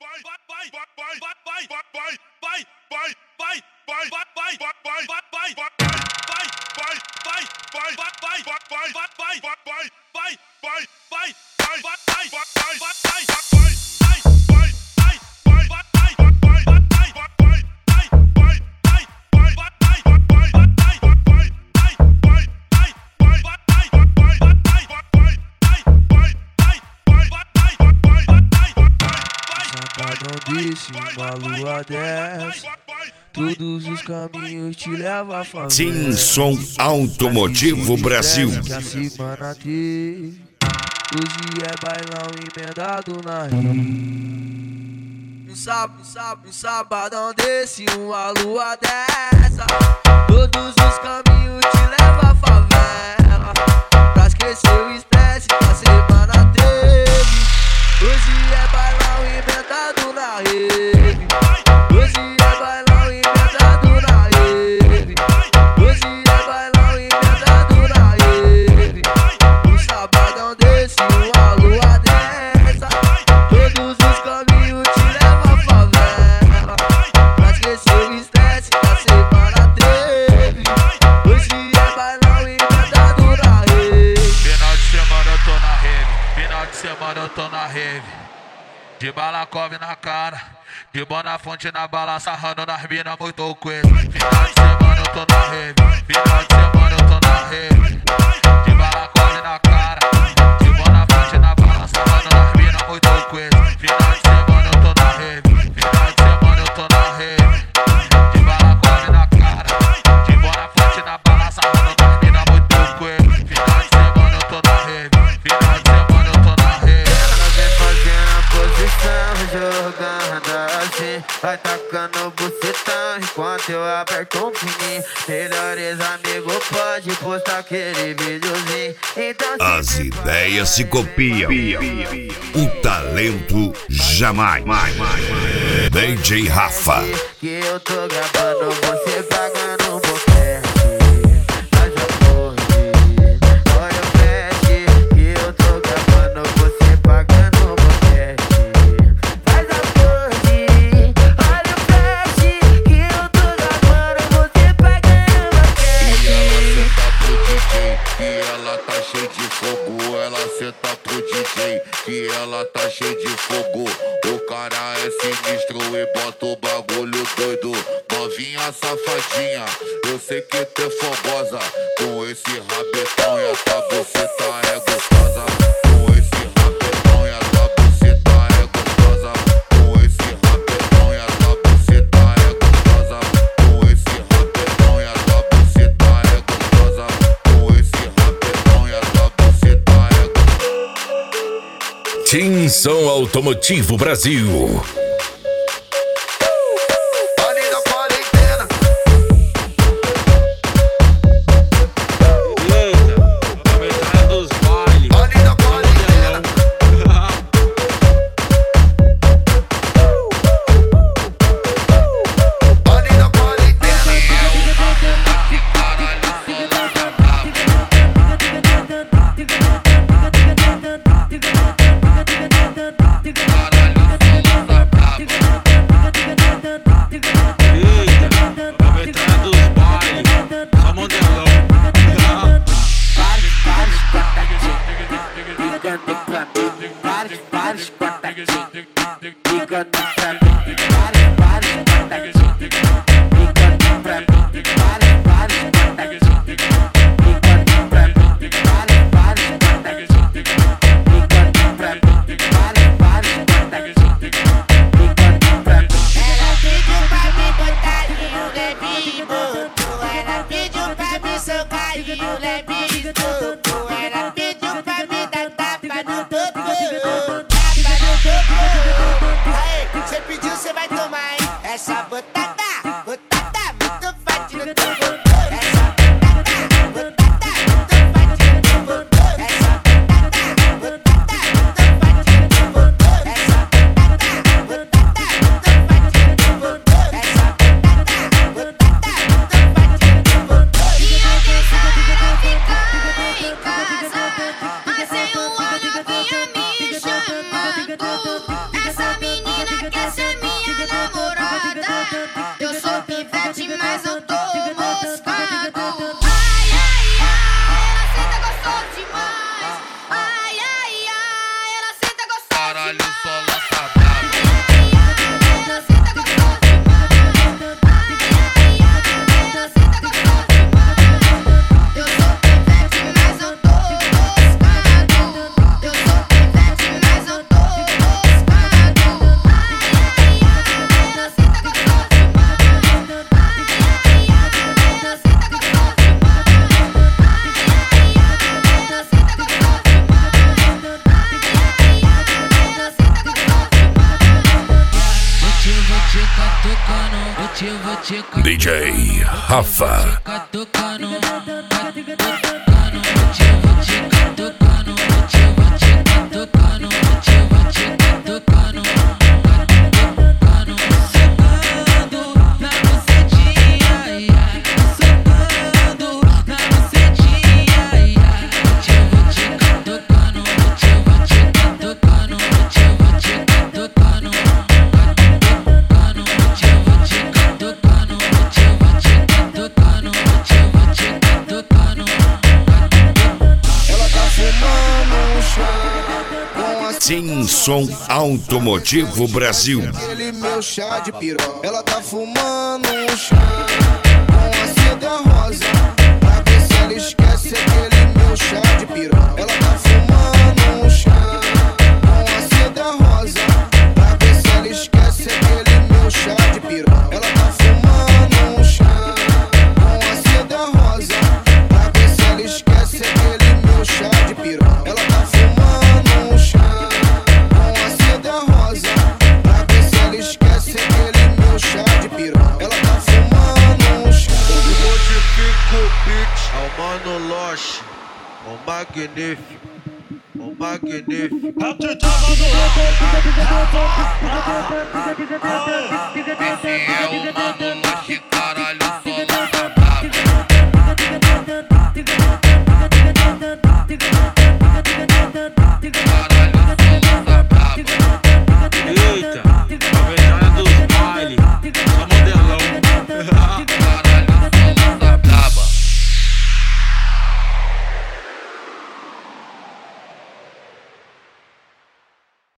Disse uma lua dessa, todos os caminhos te levam a favela. Tinson Automotivo Brasil. Que a semana teve, hoje é bailão emendado na rima. Um sabadão desse, uma lua dessa, todos os caminhos te levam a favela. Pra esquecer o estresse que a semana teve, hoje é bailão emendado na rede. Hoje é bailão emendado na rede. Hoje é bailão emendado na rede. Um sabadão desse, uma lua dessa, todos os caminhos te levam a favela. Pra esquecer o estresse que a semana teve, hoje é bailão emendado na rede. Final de semana eu tô na rede, final de semana eu tô na rede. De balacove na cara, de Bonafonte na bala, sarrando nas minas muito coisa. Final de semana eu tô na rave, final de semana eu tô na rave. De balacove na cara, de Bonafonte na bala, sarrando nas minas muito coisa. Final de semana eu tô na rave, final de semana eu tô na rave. De balacove na cara, de Bonafonte na bala, sarrando nas minas muito coisa. Final de semana eu tô na rave, final de semana eu tô na rave. Jogando assim, vai tacando bucetão enquanto eu aperto um pininho. Melhores amigos pode postar aquele videozinho. Então, as ideias se copiam, o talento jamais. DJ Rafa. Que eu tô gravando você pagando um boquete. Faz amor, olha o flash. Que eu tô gravando você pagando um boquete. Senta pro DJ, que ela tá cheia de fogo. O cara é sinistro e bota o bagulho doido. Novinha safadinha, eu sei que tu é fogosa. Com esse rabetão e a tua buceta é gostosa. Com esse rabetão e a tua buceta é gostosa. Com esse rabetão e a tua buceta é gostosa. Com esse rabetão e a tua buceta é gostosa. Com esse rabetão e a tua buceta é gostosa. Tinson Automotivo Brasil. Essa menina quer caralho, só lança brava. DJ Rafa. Sim, som automotivo Brasil. Aquele meu chá de piroca. Ela tá fumando um chá com a seda rosa, pra ver se ela esquece aquele meu chá de piroca. Ela tá fumando um chá com a seda rosa, pra ver se ela esquece aquele meu chá de piroca. Ela tá fumando um chá com a seda rosa, pra ver se ela esquece aquele meu chá de piroca. Ela tá fumando um chá com a seda rosa, pra ver se ela esquece aquele meu chá de piroca. Ela tá fumando um chá. Modifica o beat, é o Mano Loche, o magnífico, o magnífico. Esse é o Mano Loche, caralho, só